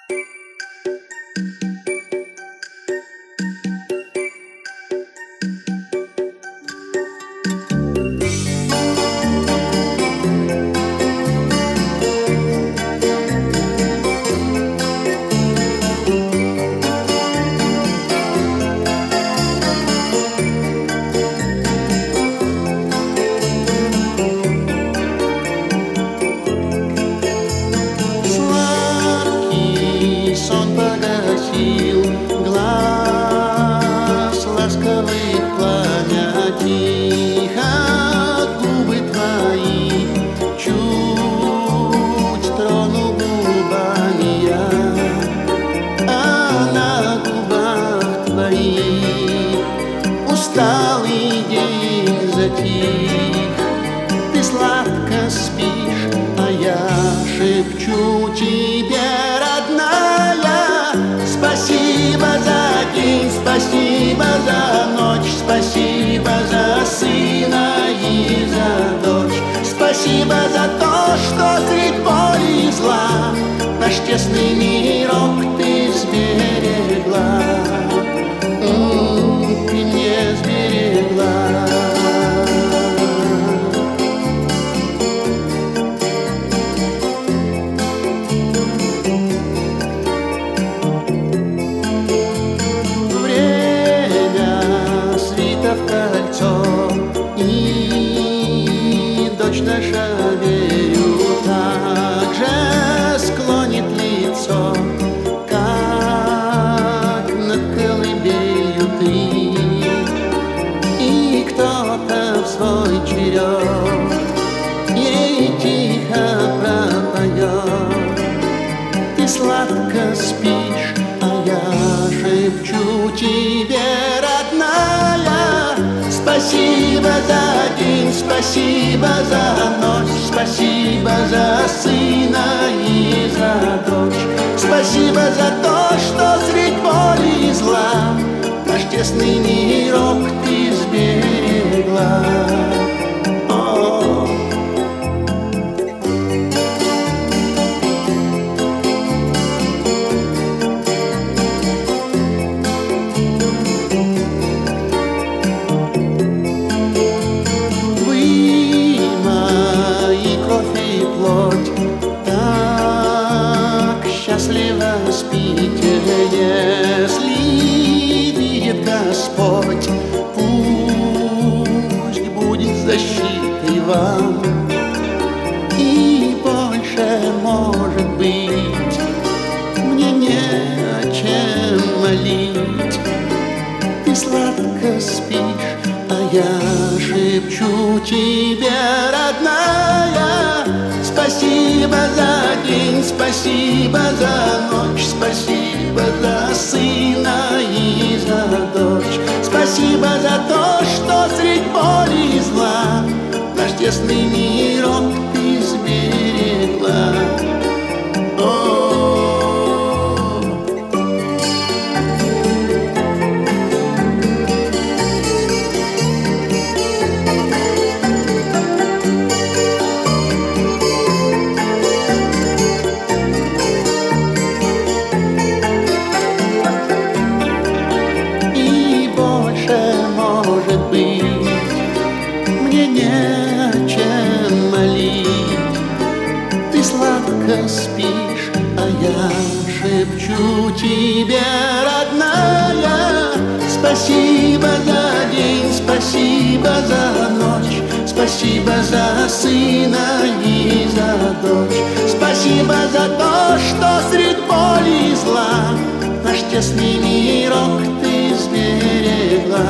Сон погасил глаз ласковых пламя тихо, губы твои чуть трону губами я, а на губах твоих усталый день затих. Ты сладко спишь, а я шепчу тебе: спасибо за день, спасибо за ночь, спасибо за сына и за дочь. Спасибо за то, что средь боли и зла наш тесный мирок ты сберегла. Ты мне сберегла. В кольцо, и дочь наша, верю, также склонит лицо, как над колыбелью ты, и кто-то в свой черед ей тихо пропоет. Ты сладко спишь, а я шепчу тебе: спасибо за день, спасибо за ночь, спасибо за сына и за дочь. Спасибо за то, что средь боли и зла наш тесный мирок ты сберегла. Так счастливо спите, если видит Господь. Пусть будет защитой вам, и больше, может быть, мне не о чем молить. Ты сладко спишь, а я шепчу тебе: родная, спасибо за день, спасибо за ночь, спасибо за сына и за дочь. Спасибо за то, что средь боли и зла наш тесный мирок ты сберегла. Может быть, мне не о чем молить. Ты сладко спишь, а я шепчу тебе: родная, спасибо за день, спасибо за ночь, спасибо за сына и за дочь. Спасибо за то, что средь боли и зла наш тесный мирок ты сберегла.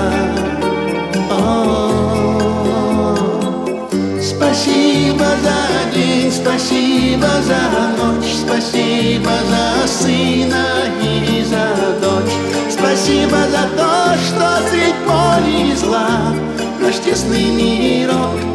Спасибо за день, спасибо за ночь, спасибо за сына и за дочь. Спасибо за то, что средь боли и зла наш тесный мирок